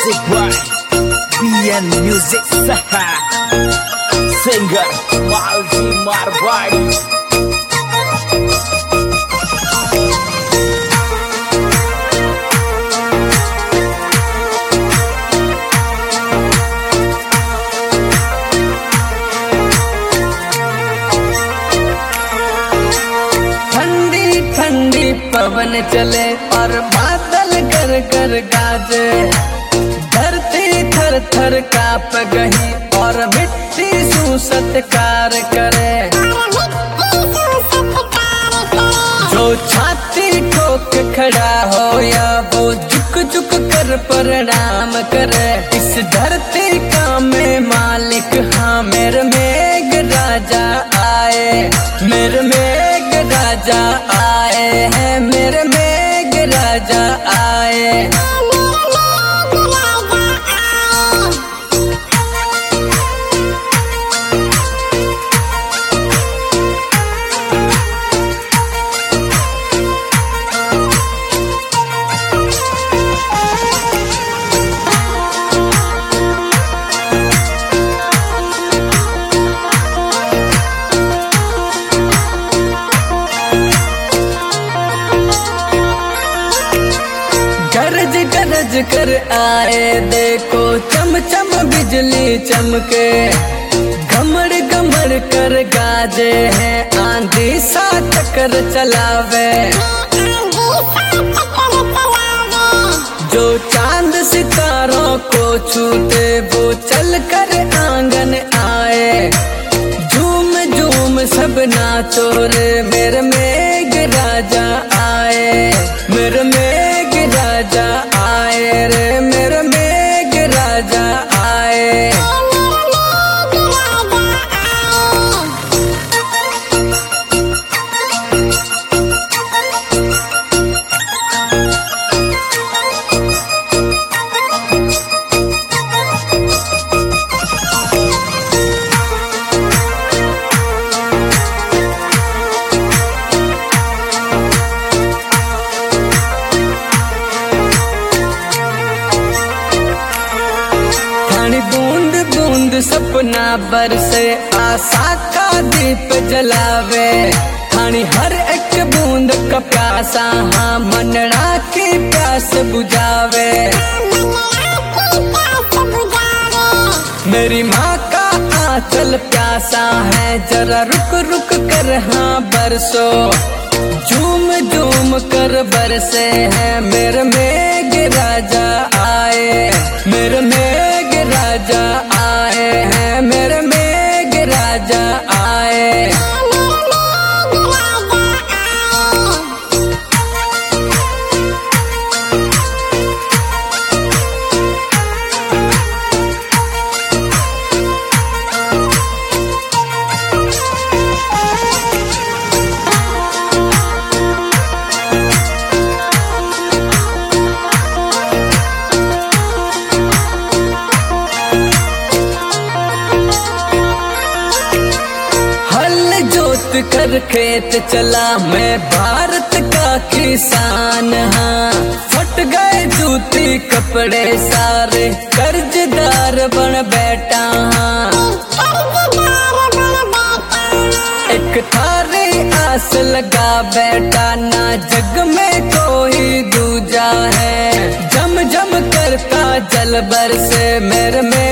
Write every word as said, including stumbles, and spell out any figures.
Music by B N Music Saha Singer Malji Marwadi. पवन चले और बादल कर कर गाजे, धरती थर थर काप गई और मिट्टी सुसत्कार करे। जो छाती ठोक खड़ा हो या वो झुक झुक कर प्रणाम करे। इस धरती का मैं मालिक, हाँ मेरे मेघ राजा आए, मेरे मेघ राजा आए हैं, मेरे मेघ राजा आए। गरज गरज कर आए देखो, चम चम बिजली चमके, घमड़ घमड़ कर गाजे हैं, आंधी सा चक्कर चलावे। जो चांद सितारों को छूते वो चल कर आंगन आए। झूम झूम सब नाचो रे, मेरे मेघ राजा आए, मेरे मेघ राजा आए रे, मेरे मेघ राजा आए। बूंद बूंद सपना बरसे, आशा का दीप जलावे। खानी हर एक बूंद का प्यासा, हाँ मनड़ा की प्यास बुझावे। मेरी माँ का आंचल प्यासा है, जरा रुक रुक कर हाँ बरसो। झूम झूम कर बरसे हैं, मेरे मेघ राजा आए, मेरे मेघ राजा आए हैं, मेरे मेघ राजा आए। कर खेत चला मैं भारत का किसान, हाँ फट गए जूती कपड़े सारे, कर्जदार बन बैठा हाँ। एक थारी आस लगा बैठा, ना जग में कोई दूजा है। जम जम करता जल बरसे, मेरे में